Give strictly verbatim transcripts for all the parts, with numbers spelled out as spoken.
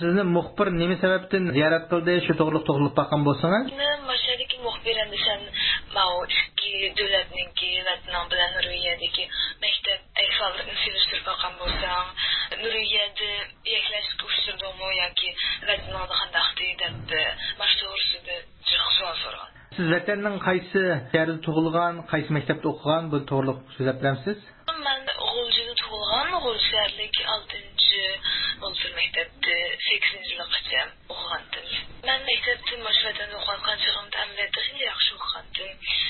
Sizni muxbir nima sababdan ziyorat qildi? Shu to'g'riliq to'g'rilib bakkan bo'lsangiz. Men mashadagi muxbir endi sen mau ikki davlatningki vatnan bilan Nuriyadagi maktab aysollarni selishtirib bakkan bo'lsang, Nuriyada yaklashib ushtirdimi yoki vatnada qandaqdi deb mashhursuda savol so'ragan. Siz vatanning qaysi yerda tug'ilgan, qaysi maktabda o'qigan, bu to'g'riliq so'zlab berasiz? Men G'uljida tug'ilgan, G'ulsharlik oltinchi o'ltir maktabda sakkizinchi yilgacha o'qigandim. Men maktabda mashvadan o'qigan chog'imda albatta juda yaxshi o'qigandim.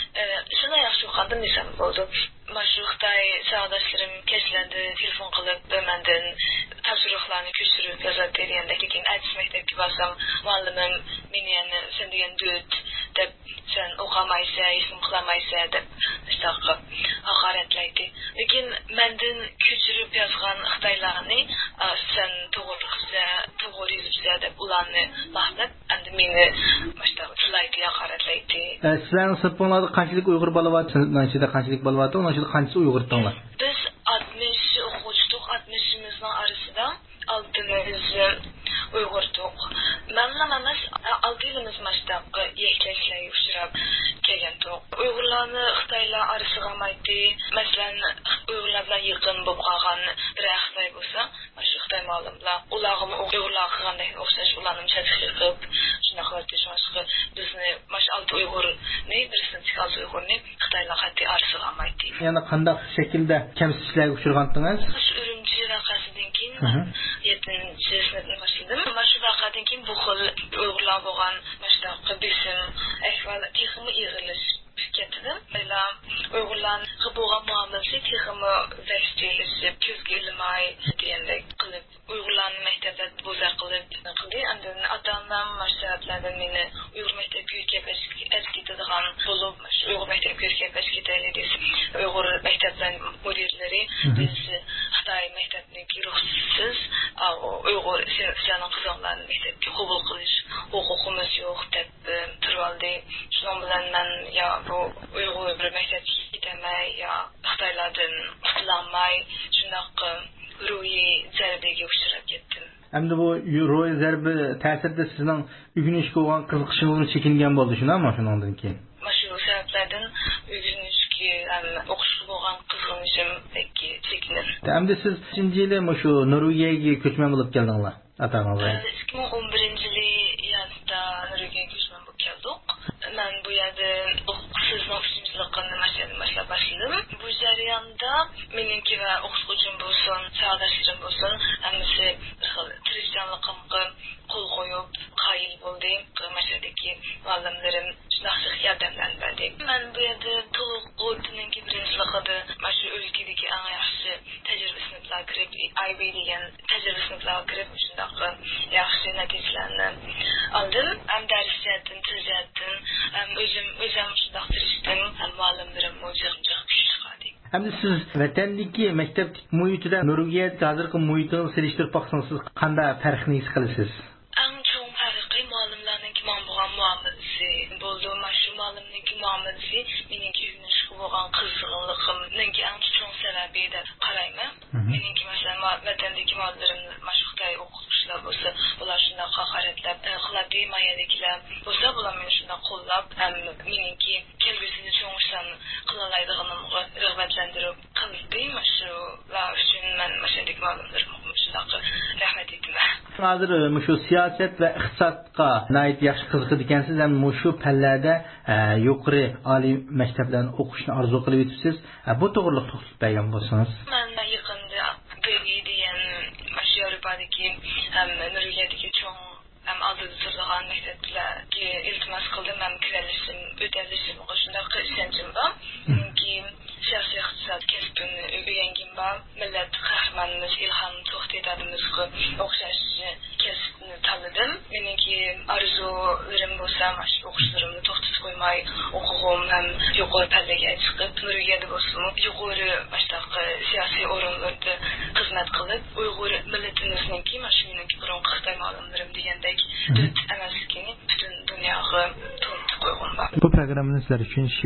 Shuna yaxshi o'qigandim desam bo'ldi. Mashruqday savdoshlarim kechlarda telefon qilib mendan topshiriqlarni ko'chirib yozib berganda keyin aytish maktabga borsam, muallimim meni yana sen degan dud deb sen o'qimaysan, ism qilamaysan deb istaqib haqoratlaydi. Lekin mendan ko'chirib yozgan xitoylarni sen to'g'ri to'g'ri yozibsan deb ularni maqtab, endi meni mashta tilaydi, haqoratlaydi. Sizlarning sirtinglarda qanchalik Uyg'ur bola bor, sizlarda qanchalik bola bor, o'sha qanchasi Uyg'ur tinglar? Biz oltmish o'quvchilik, oltmishimizning orasida oltmish Uyg'urdik. Menla emas, olti yilimiz mashtaqa yaklashlar uchrab kelgandik. Uyg'urlarni Xitoylar orasiga olmaydi. Masalan, Uyg'urlar bilan yaqin bo'lib qolgan bir Xitoy bo'lsa, shu Xitoy ma'lumlar, ularga Uyg'urlar qilgandek o'xshash ularni chaqiqib, shuna qilib bizni mash olti Uyg'urni, birisini olti Uyg'urni Xitoylar qat'iy orasiga olmaydi. Yana qanday shaklda kamsizliklarga uchragansiz? Urumchi vaqasidan keyin yettinchi sinfni boshladim. Mana shu vaqadan keyin bu xil Uyg'urlar bo'lgan mashtaqa besim ahvol texmi ig'ilishib ketdi. Ila Uyg'urlarning bo'lgan muomalasi texmi vaqtilishib, ko'zga ilmay degandek qilib Uyg'urlarni maktabda bo'za qilib qildi. Endi ota-onam mashtablardan meni Uyg'ur maktabiga yetkazib ketadigan bo'lib, Uyg'ur maktabiga yetkazib ketayli desa, Uyg'ur maktabdan mudirlari biz Xitoy maktabniki ruxsatsiz Uyg'ur sizlarning qizinglarni maktabga qabul qilish huquqimiz yo'q deb turvaldi. Shuning bilan men ya bu Uyg'ur bir maktabga ketamay ya Xitoylardan qutulolmay shunaqa ruhiy zarbaga uchrab ketdim. Endi bu ruhiy zarba ta'sirida sizning o'rganishga bo'lgan qiziqishingizni chekingan bo'ldi, shunami shundan keyin? Mana shu sabablardan o'rganishga ham o'qishga bo'lgan qiziqishim pekki chekinib. Endi siz nechinchi yili shu Nuriyaga ko'chman bo'lib keldinglar, ota-onangizga? ikki ming o'n birinchi yil yozda Nuriyaga ko'chman bo'lib keldik. Men bu yerda o'qishimni uchinchi yilqani mashaqqatni boshlab boshladim. Bu jarayonda meniki va o'qituvchim bo'lsin, savdoshlarim bo'lsin, hammasi bir xil tirishchanligimga qo'l qo'yib, qoyil bo'ldi. Mashaqqatdagi muallimlarim shunaqa yordamdan berdi. Men bu yerda to'liq o'tiningki birinchi yilqada mana shu o'lkadagi eng yaxshi tajriba sinflariga kirib, I B degan tajriba sinflariga kirib, shunaqa yaxshi natijalarni oldim. Ham dars jihatdan, til jihatdan o'zim o'zim shundoq tirishdim. Ham muallimlarim o'zimcha kuch chiqardi. Endi siz vatandagi maktablik muhitida Nuriyat hozirgi muhitini selishtirib baksangiz, siz qanday farqni his qilasiz? Eng chong farqi muallimlarning men bo'lgan muomalasi bo'ldi. Mana shu muallimning muomalasi meniki o'rganishga bo'lgan qiziqligimning eng chong sababi deb qarayman. Meniki masalan vatandagi muallimlarim mana shu Xitoy o'qituvchilar bo'lsa, ular shunday haqoratlab qiladi, mayadagilar bo'lsa, ular meni shunday qo'llab, ham meniki kelgusida cho'ngishdan qilalaydiganimga rag'batlantirib qildi. Mana shular uchun men mashadagi muallimlarimga shunday rahmat aytaman. Hozir shu siyosat va iqtisodga nayt yaxshi qiziqadi ekansiz, ham shu pallarda yuqori oliy maktablarni o'qishni orzu qilib yetibsiz. Bu to'g'riliq to'xtalib bergan bo'lsangiz. Men yaqinda Beli degan shu Yevropadagi ham Nuriyadagi cho'ng ham oldida turgan maktablarga iltimos qildim. Men kiralishim, o'talizim, shunday ishonchim bor. Chunki siyosiy iqtisod kasbini o'rgangim bor. Millat qahramonimiz Ilhom To'xtadimizga o'xshash kasbni tanladim. Meniki orzularim bo'lsa, shu o'qishlarimni to'xtatib qo'ymay, o'qig'im ham yuqori pallaga chiqib, Nuriyada bo'lsin, yuqori boshqa siyosiy o'rinlarda xizmat qilib, Uyg'ur millatimizningki, mana shu meniki burungi Xitoy muallimlarim degandek dud emasligini butun dunyoga tanitib qo'yg'im bor. Bu programmani sizlar uchun